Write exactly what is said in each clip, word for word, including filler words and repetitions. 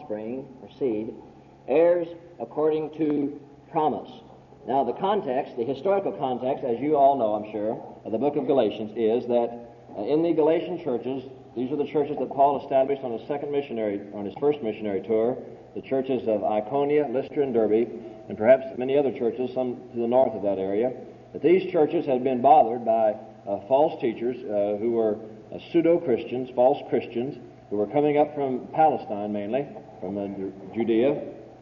offspring or seed, heirs according to promise. Now the context, the historical context, as you all know, I'm sure, of the book of Galatians is that uh, in the Galatian churches, these are the churches that Paul established on his second missionary, on his first missionary tour, the churches of Iconia, Lystra, and Derbe, and perhaps many other churches, some to the north of that area, that these churches had been bothered by uh, false teachers uh, who were uh, pseudo-Christians, false Christians, who were coming up from Palestine mainly, from uh, Judea,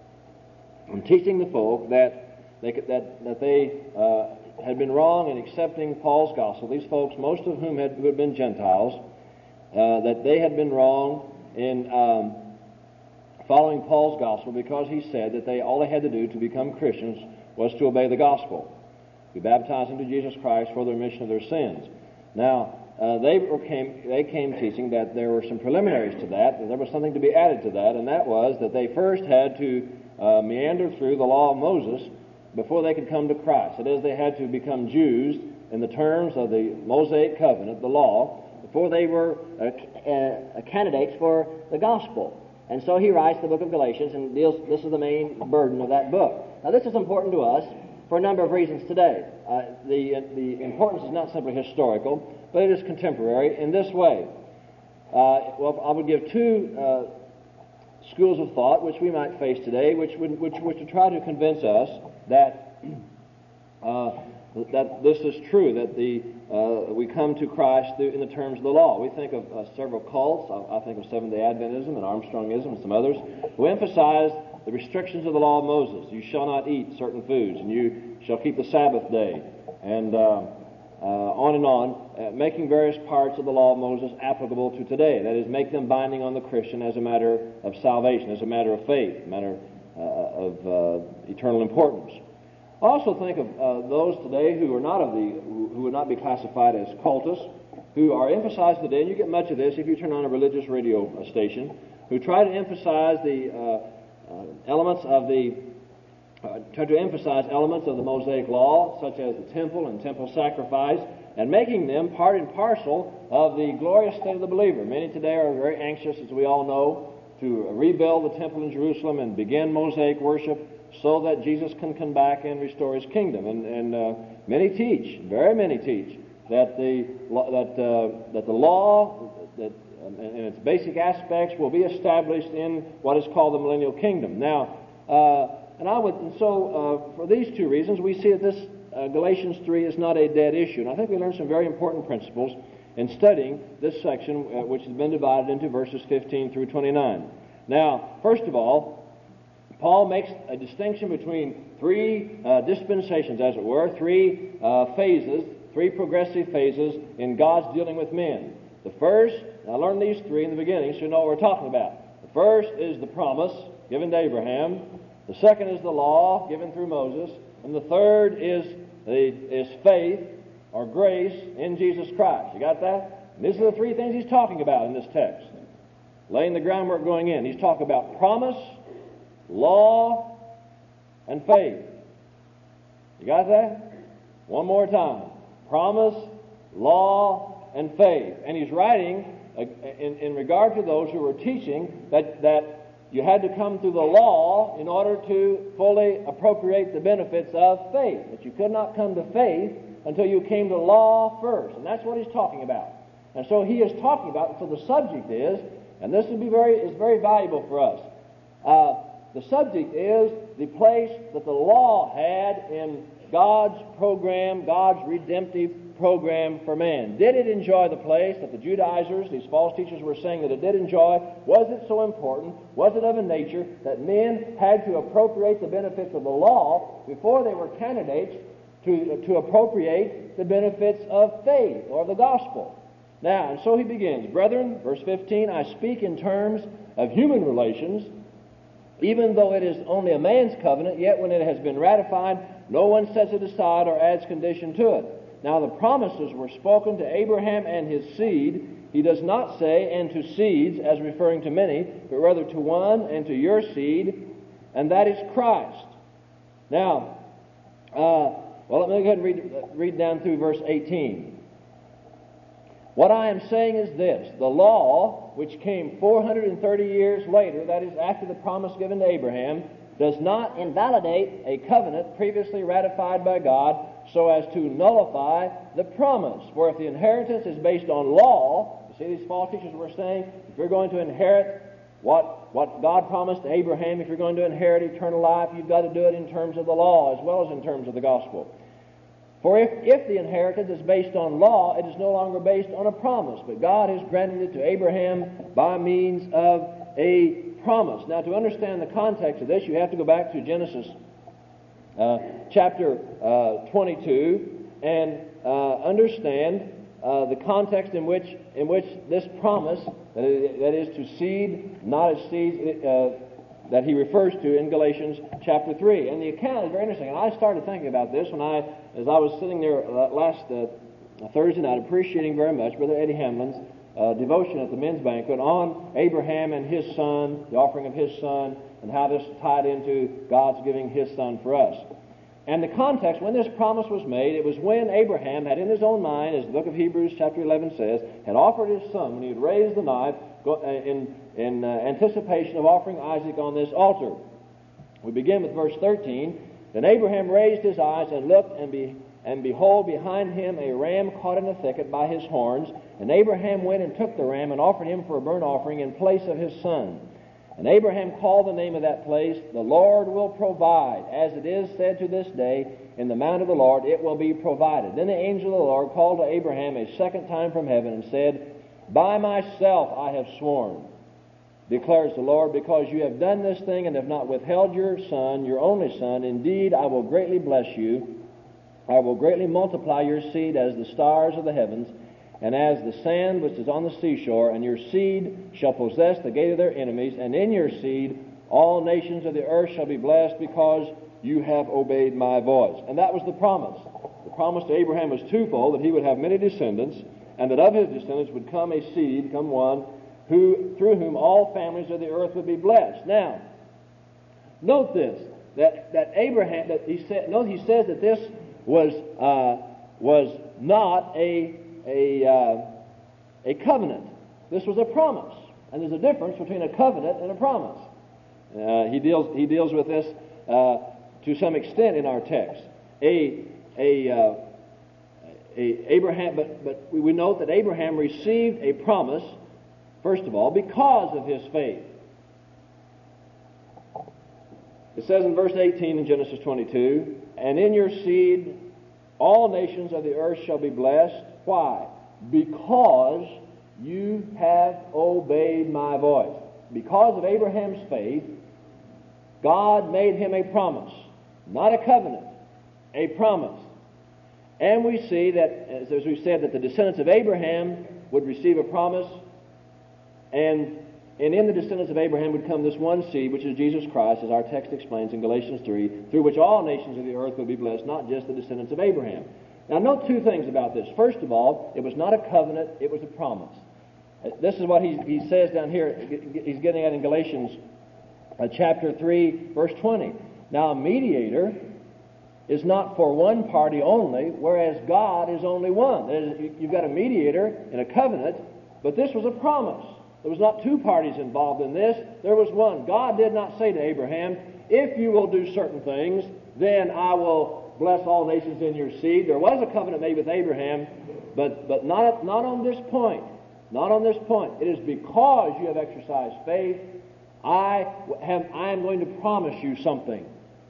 and teaching the folk that they, could, that, that they uh, had been wrong in accepting Paul's gospel. These folks, most of whom had, who had been Gentiles, uh, that they had been wrong in um, following Paul's gospel because he said that they all they had to do to become Christians was to obey the gospel, be baptized into Jesus Christ for the remission of their sins. Now, uh, they were came they came teaching that there were some preliminaries to that, that there was something to be added to that, and that was that they first had to uh, meander through the law of Moses before they could come to Christ. That is, they had to become Jews in the terms of the Mosaic covenant, the law, before they were uh, uh, candidates for the gospel. And so he writes the book of Galatians and deals, this is the main burden of that book. Now this is important to us for a number of reasons today. Uh, the, uh, the importance is not simply historical, but it is contemporary in this way. Uh, well, I would give two uh, schools of thought which we might face today, which would, which, which would try to convince us that uh, that this is true, that the uh, we come to Christ through, in the terms of the law. We think of uh, several cults. I, I think of Seventh-day Adventism and Armstrongism and some others, who emphasize the restrictions of the law of Moses. You shall not eat certain foods, and you shall keep the Sabbath day, and uh, uh, on and on, uh, making various parts of the law of Moses applicable to today. That is, make them binding on the Christian as a matter of salvation, as a matter of faith, a matter uh, of uh, eternal importance. I also think of uh, those today who are not of the, who would not be classified as cultists, who are emphasized today, and you get much of this if you turn on a religious radio station, who try to emphasize the uh, uh, elements of the, uh, try to emphasize elements of the Mosaic law, such as the temple and temple sacrifice, and making them part and parcel of the glorious state of the believer. Many today are very anxious, as we all know, to rebuild the temple in Jerusalem and begin Mosaic worship, so that Jesus can come back and restore his kingdom. And, and uh, many teach, very many teach, that the that uh, that the law, that um, in its basic aspects, will be established in what is called the millennial kingdom. Now, uh, and I would, and so uh, for these two reasons, we see that this uh, Galatians three is not a dead issue. And I think we learn some very important principles in studying this section, uh, which has been divided into verses fifteen through twenty-nine. Now, first of all, Paul makes a distinction between three uh, dispensations, as it were, three uh, phases, three progressive phases in God's dealing with men. The first, I learned these three in the beginning, so you know what we're talking about. The first is the promise given to Abraham. The second is the law given through Moses. And the third is, the, is faith or grace in Jesus Christ. You got that? And these are the three things he's talking about in this text. Laying the groundwork going in. He's talking about promise, law, and faith. You got that? One more time. Promise, law, and faith. And he's writing uh, in, in regard to those who were teaching that, that you had to come through the law in order to fully appropriate the benefits of faith. That you could not come to faith until you came to law first. And that's what he's talking about. And so he is talking about, so the subject is, and this would be very, is very valuable for us, uh, the subject is the place that the law had in God's program, God's redemptive program for man. Did it enjoy the place that the Judaizers, these false teachers, were saying that it did enjoy? Was it so important? Was it of a nature that men had to appropriate the benefits of the law before they were candidates to, to appropriate the benefits of faith or the gospel? Now, and so he begins, Brethren, verse fifteen, I speak in terms of human relations. Even though it is only a man's covenant, yet when it has been ratified, no one sets it aside or adds condition to it. Now the promises were spoken to Abraham and his seed. He does not say, and to seeds, as referring to many, but rather to one, and to your seed, and that is Christ. Now, uh, well, let me go ahead and read, read down through verse eighteen. What I am saying is this: the law, which came four hundred thirty years later, that is after the promise given to Abraham, does not invalidate a covenant previously ratified by God so as to nullify the promise. For if the inheritance is based on law, you see these false teachers were saying, if you're going to inherit what, what God promised to Abraham, if you're going to inherit eternal life, you've got to do it in terms of the law as well as in terms of the gospel. For if, if the inheritance is based on law, it is no longer based on a promise, but God has granted it to Abraham by means of a promise. Now, to understand the context of this, you have to go back to Genesis uh, chapter uh, twenty-two and uh, understand uh, the context in which in which this promise, that is, that is to seed, not as seeds, uh, that he refers to in Galatians chapter three. And the account is very interesting. And I started thinking about this when I, as I was sitting there last uh, Thursday night, appreciating very much Brother Eddie Hamlin's uh, devotion at the men's banquet on Abraham and his son, the offering of his son, and how this tied into God's giving his son for us. And the context, when this promise was made, it was when Abraham had in his own mind, as the book of Hebrews chapter eleven says, had offered his son, when he had raised the knife in, in uh, anticipation of offering Isaac on this altar. We begin with verse thirteen. Then Abraham raised his eyes and looked, and, be, and behold, behind him a ram caught in a thicket by his horns. And Abraham went and took the ram and offered him for a burnt offering in place of his son. And Abraham called the name of that place, The Lord will provide. As it is said to this day, in the mount of the Lord it will be provided. Then the angel of the Lord called to Abraham a second time from heaven and said, By myself I have sworn, declares the Lord, because you have done this thing and have not withheld your son, your only son. Indeed, I will greatly bless you. I will greatly multiply your seed as the stars of the heavens, and as the sand which is on the seashore, and your seed shall possess the gate of their enemies, and in your seed all nations of the earth shall be blessed, because you have obeyed my voice. And that was the promise. The promise to Abraham was twofold, that he would have many descendants, and that of his descendants would come a seed, come one, who through whom all families of the earth would be blessed. Now, note this, that, that Abraham, that he said, note he says that this was uh, was not a a uh, a covenant. This was a promise, and there's a difference between a covenant and a promise. Uh, he deals he deals with this uh, to some extent in our text. A a uh, a Abraham, but but we, we note that Abraham received a promise, first of all, because of his faith. It says in verse eighteen in Genesis twenty-two, and in your seed all nations of the earth shall be blessed. Why? Because you have obeyed my voice. Because of Abraham's faith, God made him a promise. Not a covenant, a promise. And we see that, as we said, that the descendants of Abraham would receive a promise, and And in the descendants of Abraham would come this one seed, which is Jesus Christ, as our text explains in Galatians three, through which all nations of the earth would be blessed, not just the descendants of Abraham. Now, note two things about this. First of all, it was not a covenant, it was a promise. This is what he, he says down here, he's getting at in Galatians uh, chapter three, verse twenty. Now, a mediator is not for one party only, whereas God is only one. That is, you've got a mediator in a covenant, but this was a promise. There was not two parties involved in this. There was one. God did not say to Abraham, if you will do certain things, then I will bless all nations in your seed. There was a covenant made with Abraham, but, but not, not on this point. Not on this point. It is because you have exercised faith, I, have, I am going to promise you something.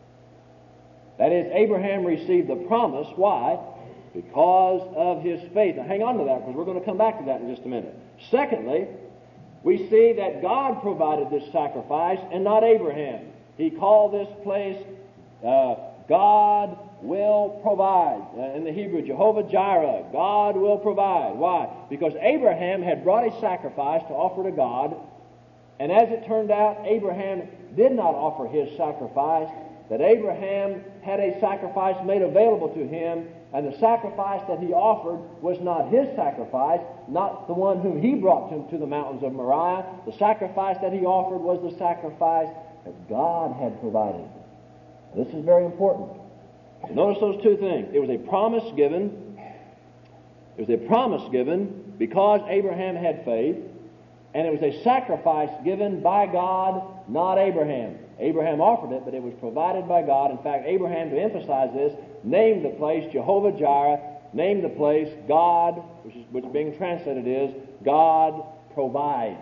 That is, Abraham received the promise. Why? Because of his faith. Now hang on to that, because we're going to come back to that in just a minute. Secondly, we see that God provided this sacrifice and not Abraham. He called this place uh, God will provide. Uh, in the Hebrew, Jehovah Jireh, God will provide. Why? Because Abraham had brought a sacrifice to offer to God, and as it turned out, Abraham did not offer his sacrifice, that Abraham had a sacrifice made available to him, and the sacrifice that he offered was not his sacrifice, not the one whom he brought to, to the mountains of Moriah. The sacrifice that he offered was the sacrifice that God had provided. This is very important. So notice those two things. It was a promise given. It There was a promise given because Abraham had faith, and it was a sacrifice given by God, not Abraham. Abraham offered it, but it was provided by God. In fact, Abraham, to emphasize this, named the place Jehovah-Jireh, named the place God, which is which being translated is God provides.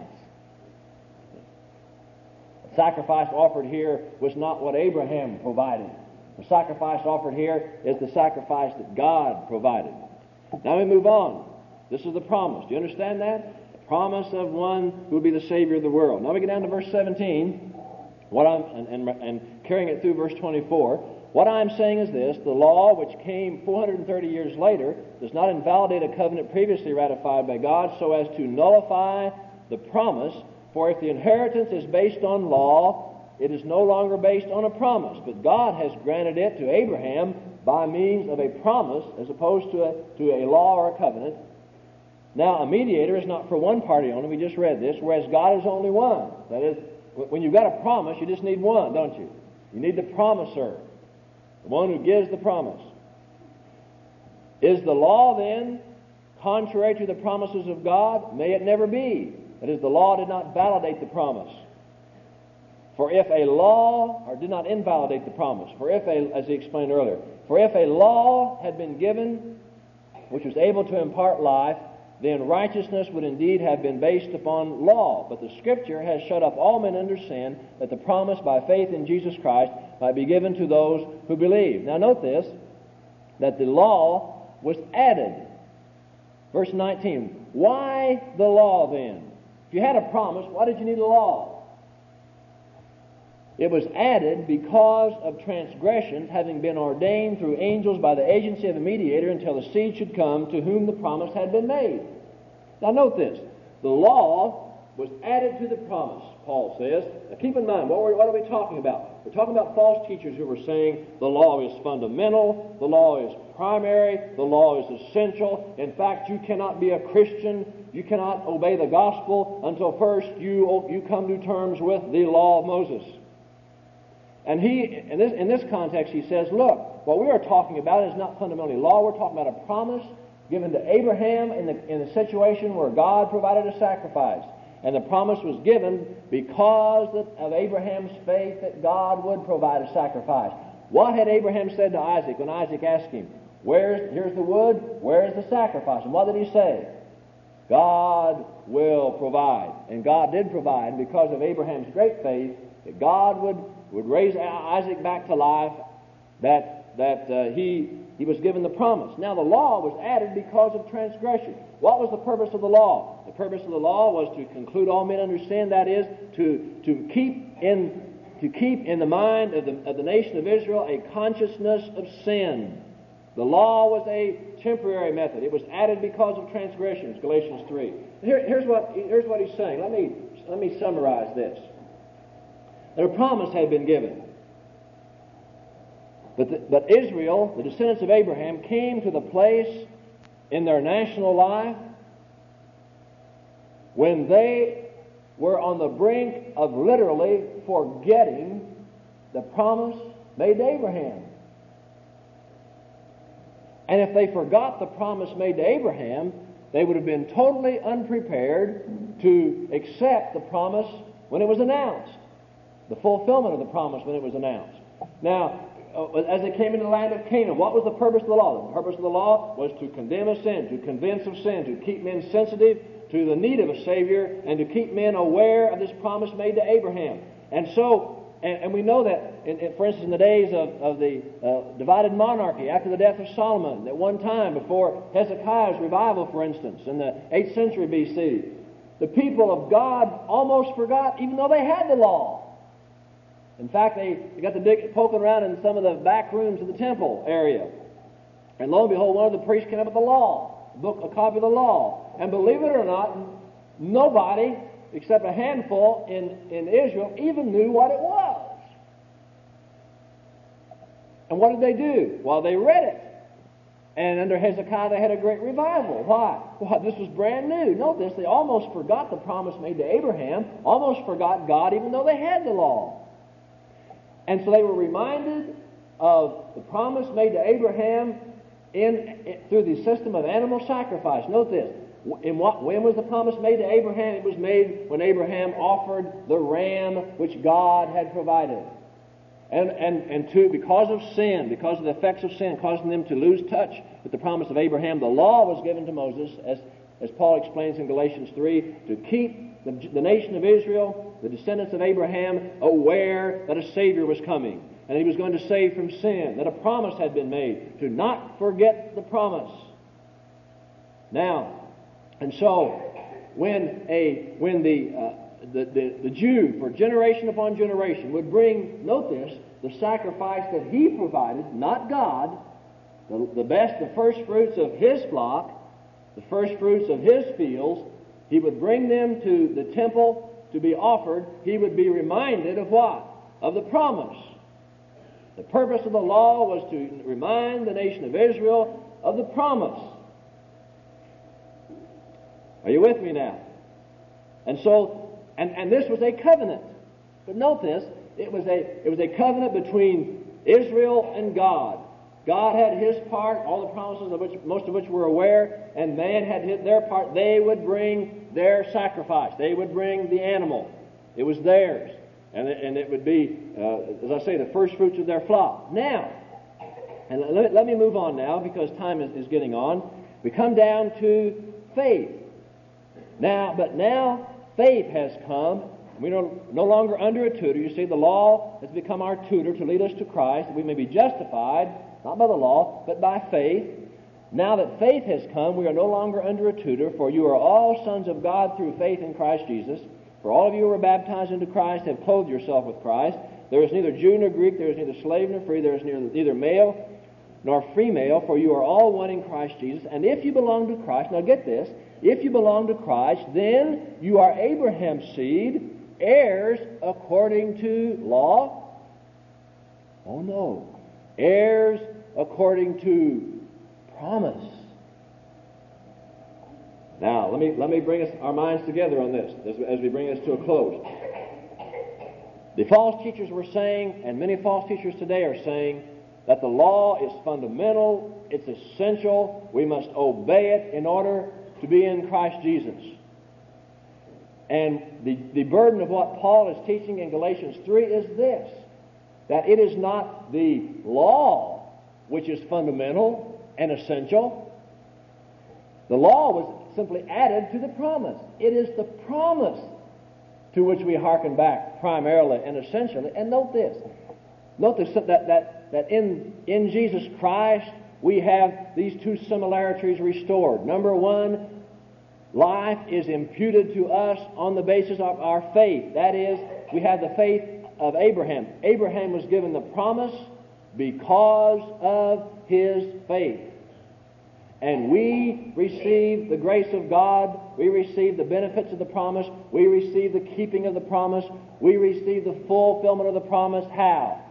The sacrifice offered here was not what Abraham provided. The sacrifice offered here is the sacrifice that God provided. Now we move on. This is the promise. Do you understand that? The promise of one who will be the Savior of the world. Now we get down to verse seventeen. What I'm and, and, and carrying it through verse twenty-four. What I'm saying is this: the law, which came four hundred thirty years later, does not invalidate a covenant previously ratified by God so as to nullify the promise. For if the inheritance is based on law, it is no longer based on a promise. But God has granted it to Abraham by means of a promise as opposed to a, to a law or a covenant. Now, a mediator is not for one party only. We just read this, whereas God is only one. That is, when you've got a promise, you just need one, don't you? You need the promiser, the one who gives the promise. Is the law then contrary to the promises of God? May it never be. That is, the law did not validate the promise. For if a law, or did not invalidate the promise, for if a, as he explained earlier, for if a law had been given which was able to impart life, then righteousness would indeed have been based upon law. But the Scripture has shut up all men under sin, that the promise by faith in Jesus Christ might be given to those who believe. Now note this, that the law was added. Verse nineteen, why the law then? If you had a promise, why did you need a law? It was added because of transgressions having been ordained through angels by the agency of a mediator until the seed should come to whom the promise had been made. Now note this. The law was added to the promise, Paul says. Now keep in mind, what, were, what are we talking about? We're talking about false teachers who were saying the law is fundamental, the law is primary, the law is essential. In fact, you cannot be a Christian, you cannot obey the gospel until first you, you come to terms with the law of Moses. And he, in this, in this context, he says, look, what we are talking about is not fundamentally law. We're talking about a promise given to Abraham in the, in the situation where God provided a sacrifice. And the promise was given because of Abraham's faith that God would provide a sacrifice. What had Abraham said to Isaac when Isaac asked him, Where's, here's the wood, where's the sacrifice? And what did he say? God will provide. And God did provide. And because of Abraham's great faith, that God would would raise Isaac back to life, that that uh, he he was given the promise. Now the law was added because of transgression. What was the purpose of the law? The purpose of the law was to conclude all men under sin. That is, to to keep in to keep in the mind of the of the nation of Israel a consciousness of sin. The law was a temporary method. It was added because of transgressions. Galatians three. Here, here's what here's what he's saying. Let me let me summarize this. Their promise had been given. But, the, but Israel, the descendants of Abraham, came to the place in their national life when they were on the brink of literally forgetting the promise made to Abraham. And if they forgot the promise made to Abraham, they would have been totally unprepared to accept the promise when it was announced. The fulfillment of the promise when it was announced. Now, as they came into the land of Canaan, what was the purpose of the law? The purpose of the law was to condemn a sin, to convince of sin, to keep men sensitive to the need of a Savior, and to keep men aware of this promise made to Abraham. And so, and, and we know that, in, in, for instance, in the days of, of the uh, divided monarchy, after the death of Solomon, at one time before Hezekiah's revival, for instance, in the eighth century B C, the people of God almost forgot, even though they had the law. In fact, they, they got to dig, poking around in some of the back rooms of the temple area. And lo and behold, one of the priests came up with the law, a book, a copy of the law. And believe it or not, nobody except a handful in, in Israel even knew what it was. And what did they do? Well, they read it. And under Hezekiah, they had a great revival. Why? Well, this was brand new. Note this, they almost forgot the promise made to Abraham, almost forgot God even though they had the law. And so they were reminded of the promise made to Abraham in, in through the system of animal sacrifice. Note this. In what, when was the promise made to Abraham? It was made when Abraham offered the ram which God had provided. And, and, and two, because of sin, because of the effects of sin, causing them to lose touch with the promise of Abraham, the law was given to Moses, as, as Paul explains in Galatians three, to keep the, the nation of Israel, the descendants of Abraham, aware that a Savior was coming, and he was going to save from sin, that a promise had been made, to not forget the promise. Now, and so, when a when the, uh, the, the, the Jew, for generation upon generation, would bring, note this, the sacrifice that he provided, not God, the, the best, the first fruits of his flock, the first fruits of his fields, he would bring them to the temple to be offered. He would be reminded of what? Of the promise. The purpose of the law was to remind the nation of Israel of the promise. Are you with me now? And so, and, and this was a covenant. But note this, it was a it was a covenant between Israel and God. God had his part, all the promises of which most of which we're aware, and man had his, their part. They would bring their sacrifice. They would bring the animal. It was theirs. And it, and it would be, uh, as I say, the first fruits of their flock. Now, and let, let me move on now because time is, is getting on. We come down to faith. Now, but now faith has come. We are no longer under a tutor. You see, the law has become our tutor to lead us to Christ, that we may be justified, not by the law, but by faith. Now that faith has come, we are no longer under a tutor, for you are all sons of God through faith in Christ Jesus. For all of you who were baptized into Christ have clothed yourself with Christ. There is neither Jew nor Greek, there is neither slave nor free, there is neither, neither male nor female, for you are all one in Christ Jesus. And if you belong to Christ, now get this, if you belong to Christ, then you are Abraham's seed, heirs according to law? Oh no. Heirs according to promise. Now, let me let me bring us our minds together on this as, as we bring this to a close. The false teachers were saying, and many false teachers today are saying, that the law is fundamental, it's essential, we must obey it in order to be in Christ Jesus. And the, the burden of what Paul is teaching in Galatians three is this, that it is not the law which is fundamental and essential. The law was simply added to the promise. It is the promise to which we hearken back primarily and essentially. And note this, note this that, that that in, in Jesus Christ we have these two similarities restored. Number one, life is imputed to us on the basis of our faith. That is, we have the faith of Abraham. Abraham was given the promise because of his faith. And we receive the grace of God. We receive the benefits of the promise. We receive the keeping of the promise. We receive the fulfillment of the promise. How?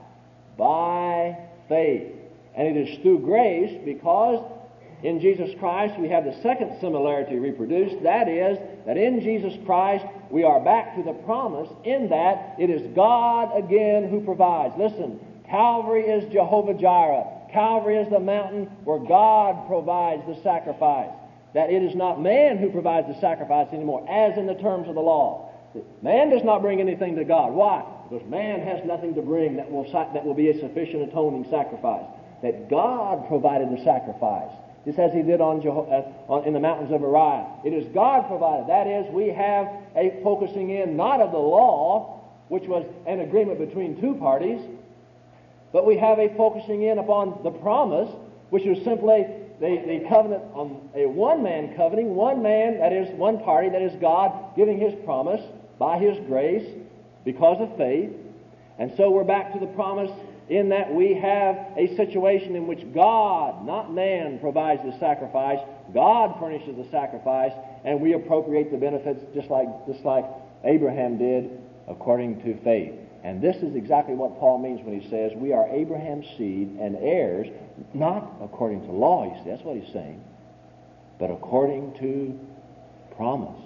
By faith. And it is through grace, because in Jesus Christ we have the second similarity reproduced. That is, that in Jesus Christ we are back to the promise in that it is God again who provides. Listen, Calvary is Jehovah Jireh. Calvary is the mountain where God provides the sacrifice. That it is not man who provides the sacrifice anymore, as in the terms of the law. Man does not bring anything to God. Why? Because man has nothing to bring that will that will be a sufficient atoning sacrifice. That God provided the sacrifice, just as He did on, Jeho- uh, on in the mountains of Moriah. It is God provided. That is, we have a focusing in not of the law, which was an agreement between two parties, but we have a focusing in upon the promise, which was simply the, the covenant on a one-man covenant, one man, that is, one party, that is God, giving His promise by His grace because of faith. And so we're back to the promise in that we have a situation in which God, not man, provides the sacrifice. God furnishes the sacrifice, and we appropriate the benefits just like, just like Abraham did according to faith. And this is exactly what Paul means when he says we are Abraham's seed and heirs, not according to law, you see, that's what he's saying, but according to promise.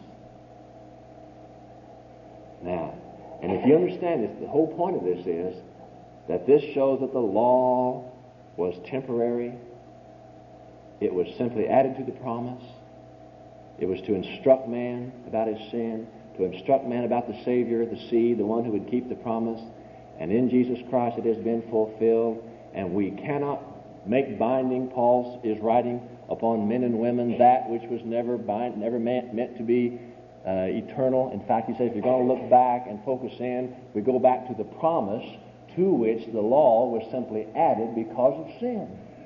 Now, and if you understand this, the whole point of this is that this shows that the law was temporary, It was simply added to the promise. It was to instruct man about his sin, to instruct man about the Savior, the seed, the one who would keep the promise. And in Jesus Christ it has been fulfilled, and we cannot make binding, Paul is writing, upon men and women that which was never bind, never meant, meant to be uh, eternal. In fact, he said, if you're going to look back and focus in, we go back to the promise to which the law was simply added because of sin.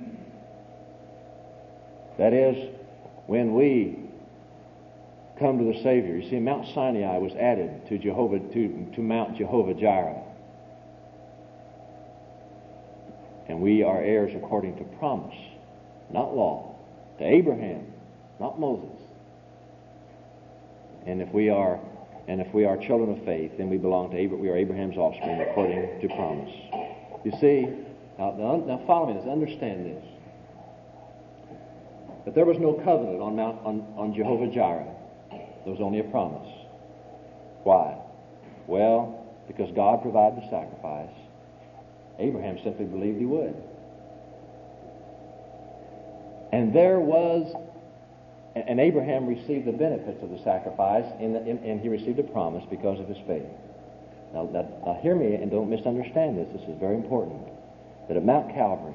That is, when we come to the Savior. You see, Mount Sinai was added to Jehovah to, to Mount Jehovah Jireh. And we are heirs according to promise, not law. To Abraham, not Moses. And if we are and if we are children of faith, then we belong to Abraham. We are Abraham's offspring according to promise. You see, now, now, now follow me this, understand this. But there was no covenant on Mount on, on Jehovah Jireh. There was only a promise. Why? Well, because God provided the sacrifice. Abraham simply believed he would. And there was, and Abraham received the benefits of the sacrifice, in the, in, and he received a promise because of his faith. Now, now, now hear me and don't misunderstand this. This is very important. That at Mount Calvary,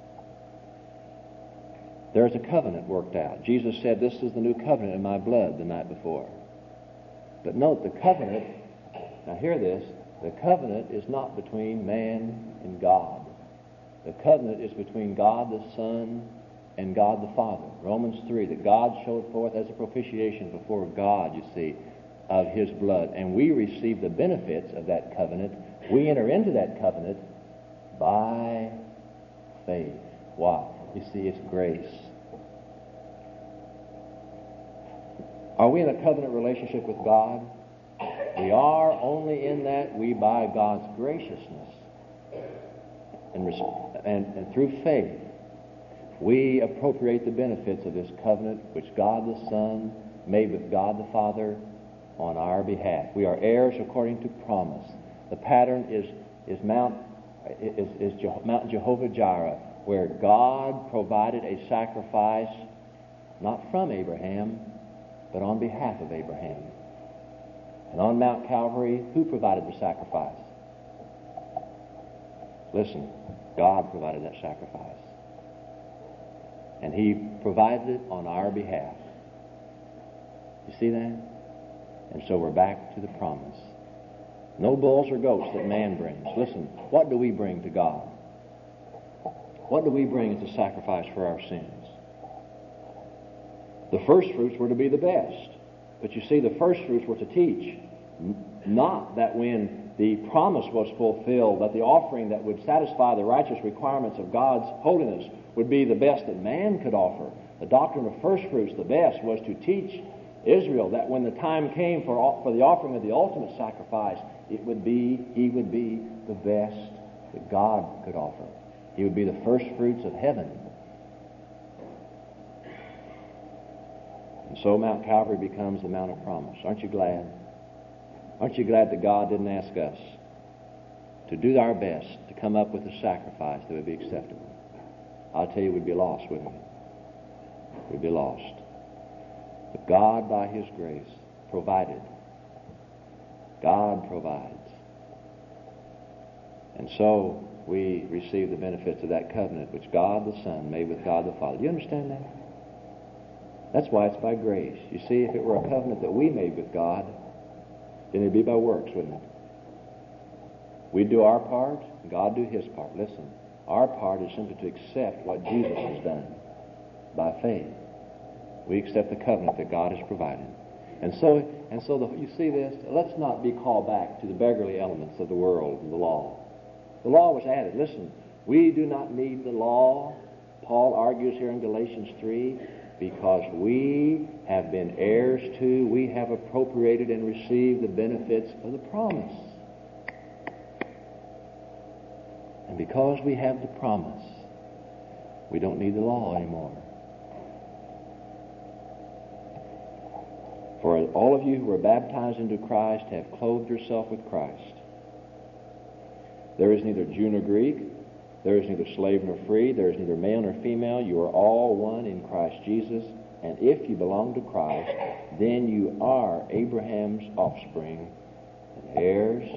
there's a covenant worked out. Jesus said, this is the new covenant in my blood the night before. But note, the covenant, now hear this, the covenant is not between man and God. The covenant is between God the Son and God the Father. Romans three, that God showed forth as a propitiation before God, you see, of his blood. And we receive the benefits of that covenant. We enter into that covenant by faith. Why? You see, it's grace. Are we in a covenant relationship with God? We are only in that we, by God's graciousness and, and, and through faith, we appropriate the benefits of this covenant which God the Son made with God the Father on our behalf. We are heirs according to promise. The pattern is is Mount is, is Je- Mount Jehovah Jireh, where God provided a sacrifice not from Abraham, but on behalf of Abraham. And on Mount Calvary, who provided the sacrifice? Listen, God provided that sacrifice. And he provided it on our behalf. You see that? And so we're back to the promise. No bulls or goats that man brings. Listen, what do we bring to God? What do we bring as a sacrifice for our sins? The first fruits were to be the best. But you see, the first fruits were to teach. Not that when the promise was fulfilled, that the offering that would satisfy the righteous requirements of God's holiness would be the best that man could offer. The doctrine of first fruits, the best, was to teach Israel that when the time came for, for the offering of the ultimate sacrifice, it would be, he would be the best that God could offer. He would be the first fruits of heaven. And so Mount Calvary becomes the Mount of Promise. Aren't you glad? Aren't you glad that God didn't ask us to do our best to come up with a sacrifice that would be acceptable? I'll tell you, we'd be lost, wouldn't we? We'd be lost. But God, by his grace, provided. God provides. And so we receive the benefits of that covenant which God the Son made with God the Father. Do you understand that? That's why it's by grace. You see, if it were a covenant that we made with God, then it'd be by works, wouldn't it? We'd do our part, and God do his part. Listen, our part is simply to accept what Jesus has done by faith. We accept the covenant that God has provided. And so, and so the, you see this, let's not be called back to the beggarly elements of the world and the law. The law was added. Listen, we do not need the law, Paul argues here in Galatians three, because we have been heirs to, we have appropriated and received the benefits of the promise. And because we have the promise, we don't need the law anymore. For all of you who are baptized into Christ have clothed yourself with Christ. There is neither Jew nor Greek. There is neither slave nor free, there is neither male nor female. You are all one in Christ Jesus. And if you belong to Christ, then you are Abraham's offspring and heirs,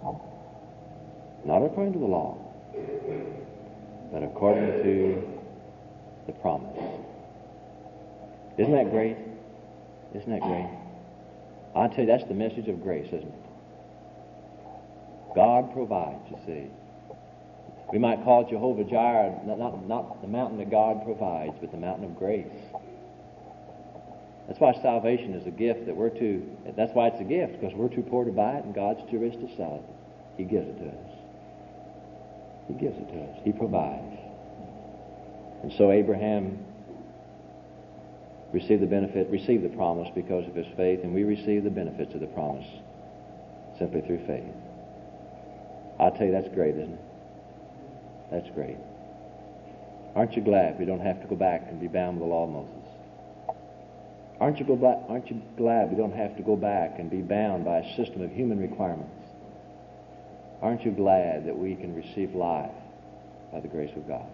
not according to the law, but according to the promise. Isn't that great? Isn't that great? I tell you, that's the message of grace, isn't it? God provides, you see. We might call it Jehovah Jireh, not, not, not the mountain that God provides, but the mountain of grace. That's why salvation is a gift that we're too, that's why it's a gift, because we're too poor to buy it and God's too rich to sell it. He gives it to us. He gives it to us. He provides. And so Abraham received the benefit, received the promise because of his faith, and we receive the benefits of the promise simply through faith. I'll tell you, that's great, isn't it? That's great. Aren't you glad we don't have to go back and be bound with the law of Moses? Aren't you, go back, aren't you glad we don't have to go back and be bound by a system of human requirements? Aren't you glad that we can receive life by the grace of God?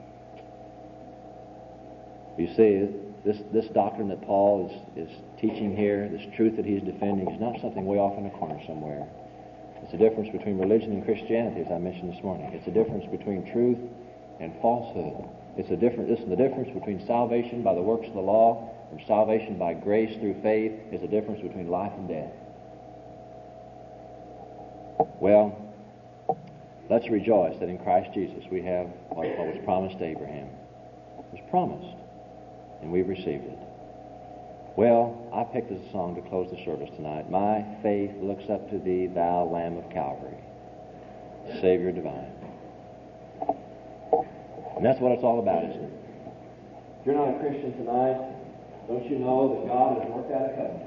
You see, this, this doctrine that Paul is, is teaching here, this truth that he's defending, is not something way off in a corner somewhere. It's the difference between religion and Christianity, as I mentioned this morning. It's the difference between truth and falsehood. It's a different. This is the difference between salvation by the works of the law and salvation by grace through faith. Is the difference between life and death. Well, let's rejoice that in Christ Jesus we have what, what was promised to Abraham. It was promised, and we've received it. Well, I picked as a song to close the service tonight. My faith looks up to thee, thou Lamb of Calvary, Savior divine. And that's what it's all about, isn't it? If you're not a Christian tonight, don't you know that God has worked out a covenant?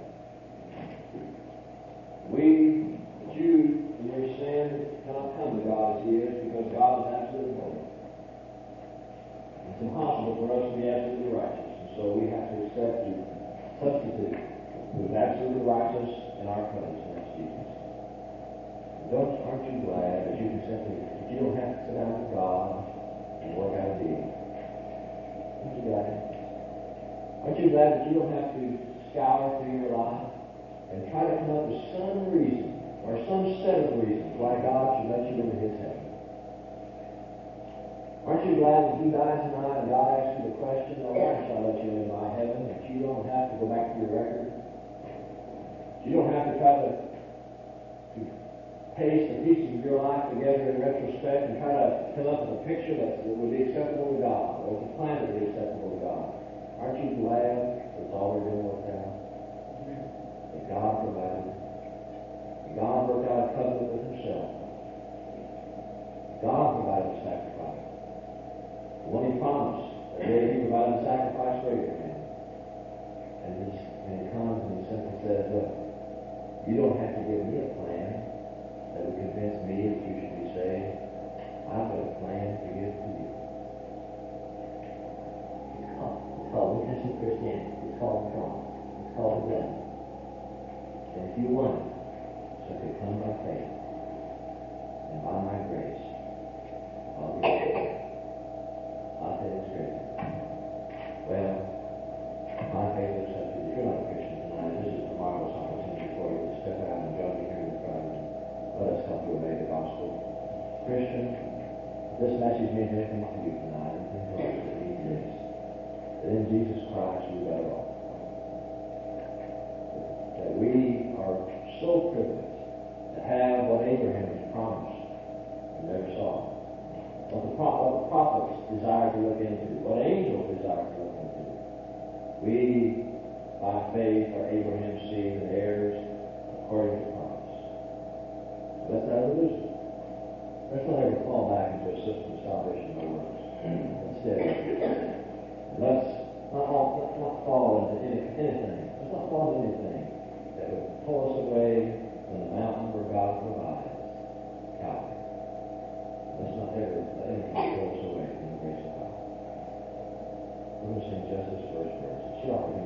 We, Jews, in your sin, cannot come to God as He is because God is absolutely holy. It's impossible for us to be absolutely righteous, and so we have to accept you. Substitute who is absolutely righteous in our place, and that's Jesus. Don't, aren't you glad that you can simply, that you don't have to sit down with God and work out a deal? Aren't you glad? Aren't you glad that you don't have to scour through your life and try to come up with some reason or some set of reasons why God should let you into His heaven? Aren't you glad that you die tonight and God asks you the question, oh, why shall I let you into my heaven? That you don't have to go back to your record. You don't have to try to, to paste the pieces of your life together in retrospect and try to come up with a picture that would be acceptable to God, or with a plan that would be acceptable to God. Aren't you glad that's all we're doing worked out? That God provided. That God worked out a covenant with Himself. God provided a sacrifice. When He promised that He provided a sacrifice for Abraham. And, this, and He comes and He simply says, look, you don't have to give me a plan that would convince me that you should be saved. I've got a plan to give to you. It's called, it's called New Testament Christianity. It's called the promise. It's called the blessing. And if you want it, simply come by faith. And by my grace, I'll give it to you. I'll tell you it's crazy. Well, my faith is such that if you're not a Christian tonight, this is a marvelous opportunity for you to step out and join me here in the crowd. Let us help you obey the gospel. Christian, this message means anything to you tonight, anything to us that means this. That in Jesus Christ we got it all. That we are so privileged to have what Abraham has promised and never saw. What the, what the prophets desire to look into, what angels desire to look into. We, by faith, are Abraham's seed and heirs according to promise. So let's not ever lose it. Let's not ever fall back into a system of salvation by works. Instead, let's not, not, not fall into any, anything. Let's not fall into anything that would pull us away from the mountain where God provides, Calvary. Let's not ever let anything pull us away from the grace of God. We're going to sing just this first verse. It's